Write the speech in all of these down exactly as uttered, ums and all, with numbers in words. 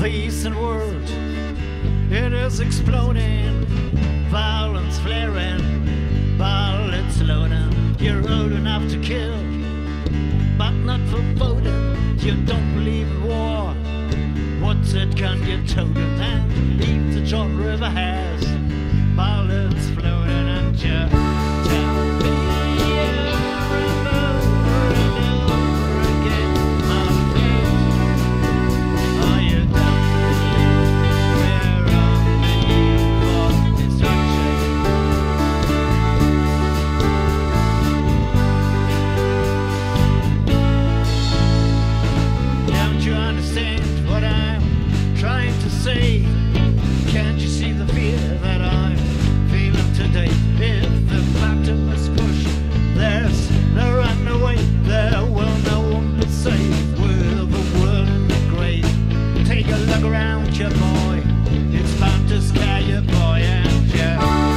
peace and world. It is exploding, violence flaring, bullets loading. You're old enough to kill, but not for voting. You don't believe in war. What's it can you told it? And even the Jordan River has bullets floating, and you tell me over and over and over again, my friend, are you done? We're on the eve of destruction. Don't you understand what I'm trying to say? Can't you see the fear that I'm feeling today? If the bottom is pushed, there's no run away. There will no one be safe with the world in the grave. Take a look around you, boy. It's bound to scare you, boy, and you.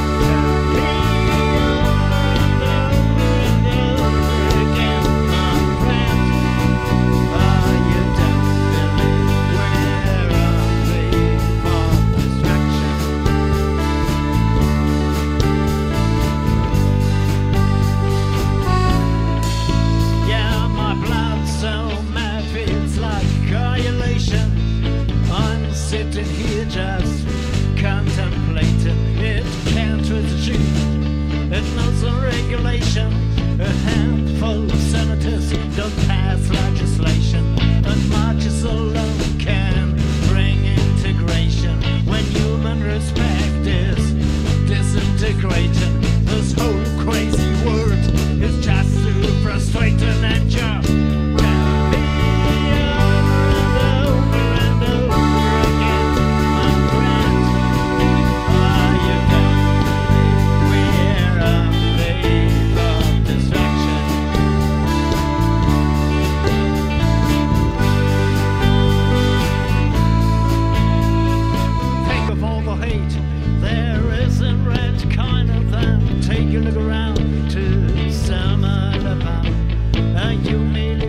Sitting here just contemplating. It can't resist. It knows the regulation. A handful of senators don't pass legislation, but marches alone can bring integration. When human respect is disintegrating, this whole crazy world is just too frustrating, and you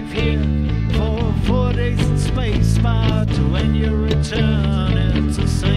when you return, it's a